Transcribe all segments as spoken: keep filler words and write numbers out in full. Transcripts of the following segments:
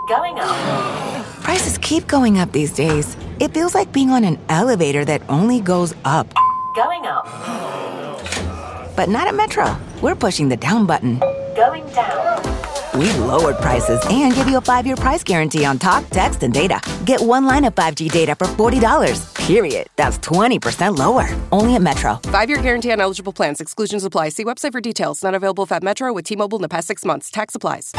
Going up. Prices keep going up these days. It feels like being on an elevator that only goes up. Going up. But not at Metro. We're pushing the down button. Going down. We've lowered prices and give you a five-year price guarantee on talk, text, and data. Get one line of five G data for forty dollars. Period. That's twenty percent lower. Only at Metro. Five-year guarantee on eligible plans. Exclusions apply. See website for details. Not available at Metro with T-Mobile in the past six months. Tax applies.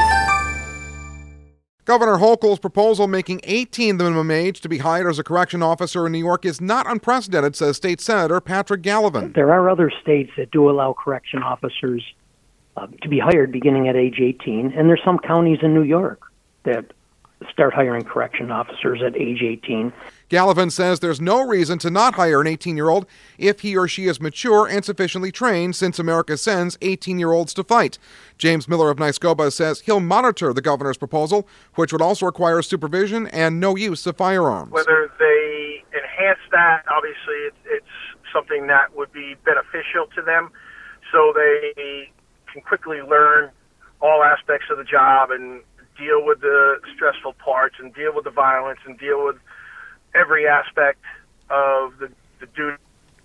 Governor Hochul's proposal making eighteen the minimum age to be hired as a correction officer in New York is not unprecedented, says State Senator Patrick Gallivan. There are other states that do allow correction officers uh, to be hired beginning at age eighteen, and there's some counties in New York that start hiring correction officers at age eighteen. Gallivan says there's no reason to not hire an eighteen-year-old if he or she is mature and sufficiently trained, since America sends eighteen-year-olds to fight. James Miller of Niskobah says he'll monitor the governor's proposal, which would also require supervision and no use of firearms. Whether they enhance that, obviously it's, it's something that would be beneficial to them, so they can quickly learn all aspects of the job and deal with the stressful parts and deal with the violence and deal with every aspect of the, the duty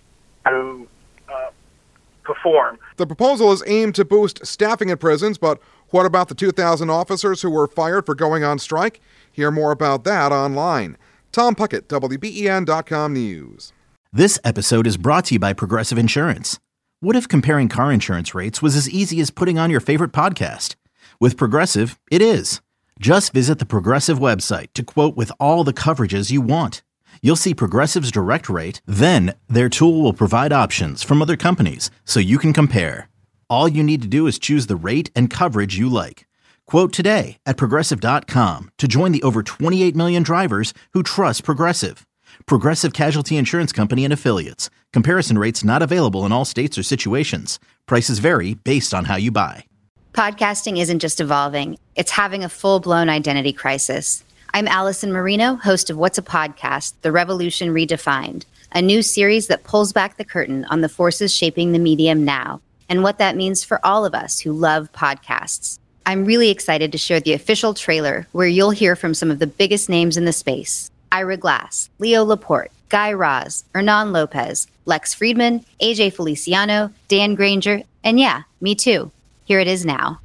to uh, perform. The proposal is aimed to boost staffing in prisons, but what about the two thousand officers who were fired for going on strike? Hear more about that online. Tom Puckett, W B E N dot com News. This episode is brought to you by Progressive Insurance. What if comparing car insurance rates was as easy as putting on your favorite podcast? With Progressive, it is. Just visit the Progressive website to quote with all the coverages you want. You'll see Progressive's direct rate, then their tool will provide options from other companies so you can compare. All you need to do is choose the rate and coverage you like. Quote today at Progressive dot com to join the over twenty-eight million drivers who trust Progressive. Progressive Casualty Insurance Company and Affiliates. Comparison rates not available in all states or situations. Prices vary based on how you buy. Podcasting isn't just evolving, it's having a full-blown identity crisis. I'm Allison Marino, host of What's a Podcast? The Revolution Redefined, a new series that pulls back the curtain on the forces shaping the medium now and what that means for all of us who love podcasts. I'm really excited to share the official trailer where you'll hear from some of the biggest names in the space. Ira Glass, Leo Laporte, Guy Raz, Hernan Lopez, Lex Friedman, A J Feliciano, Dan Granger, and yeah, me too. Here it is now.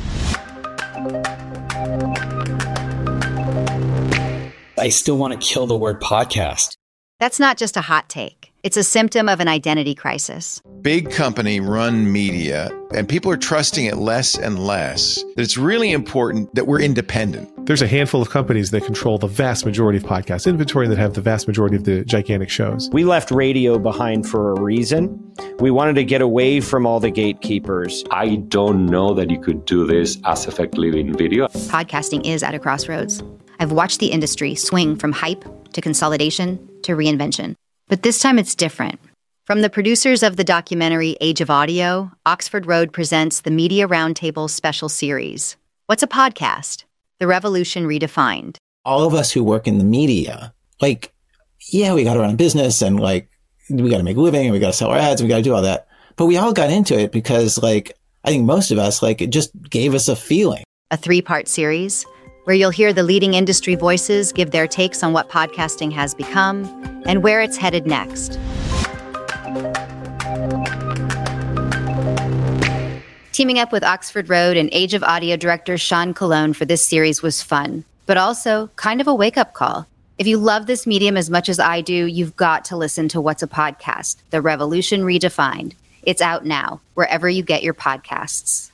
I still want to kill the word podcast. That's not just a hot take. It's a symptom of an identity crisis. Big company run media, and people are trusting it less and less. It's really important that we're independent. There's a handful of companies that control the vast majority of podcast inventory that have the vast majority of the gigantic shows. We left radio behind for a reason. We wanted to get away from all the gatekeepers. I don't know that you could do this as effectively in video. Podcasting is at a crossroads. I've watched the industry swing from hype to consolidation to reinvention. But this time it's different. From the producers of the documentary Age of Audio, Oxford Road presents the Media Roundtable special series. What's a podcast? The Revolution Redefined. All of us who work in the media, like, yeah, we got to run a business and like, we got to make a living and we got to sell our ads and we got to do all that. But we all got into it because like, I think most of us, like, it just gave us a feeling. A three-part series where you'll hear the leading industry voices give their takes on what podcasting has become and where it's headed next. Teaming up with Oxford Road and Age of Audio director Sean Cologne for this series was fun, but also kind of a wake-up call. If you love this medium as much as I do, you've got to listen to What's a Podcast? The Revolution Redefined. It's out now, wherever you get your podcasts.